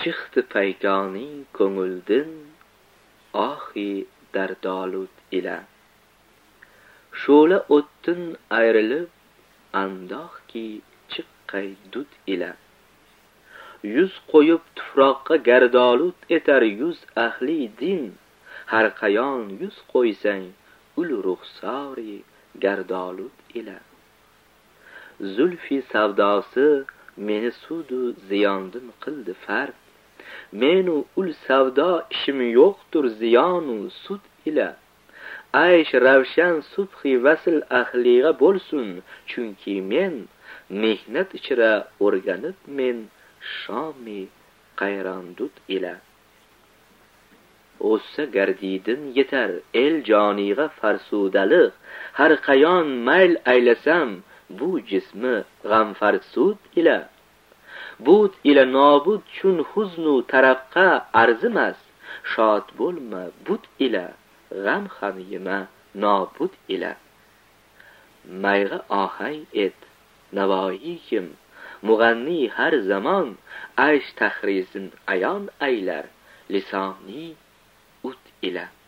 chiqdi paykoning ko'ngildin ohi dardolut ila. Sho'la o'ttin ayrilib andoqki chiqqay dud ila. Yuz qo'yib tuproqqa gardolut etar yuz ahli din. Har qayon yuz qo'ysang ul ruxsori gardolut ila. Zulfi savdosi meni sudu ziyondin qildi fard. Menu ul savdo ishim yo'qtur ziyonu sud ila. Aysh ravshan subhi vasl ahliga bo'lsin, chunki men mehnat ichra o'rganib men shomi qayrandud ila. O'ssa gardidin yetar el joniga farsudalik, har qayon mayl aylasam bu jismi g'amfarsud ila. Bud ila nobud chun huznu taraqqa arzimas, shod bo'lma bud ila, g'am ham yema nobud ila. Mayga ohang et navoiy kim, mug'anni har zamon aysh tahrizin ayon aylar, lisoni ut ila.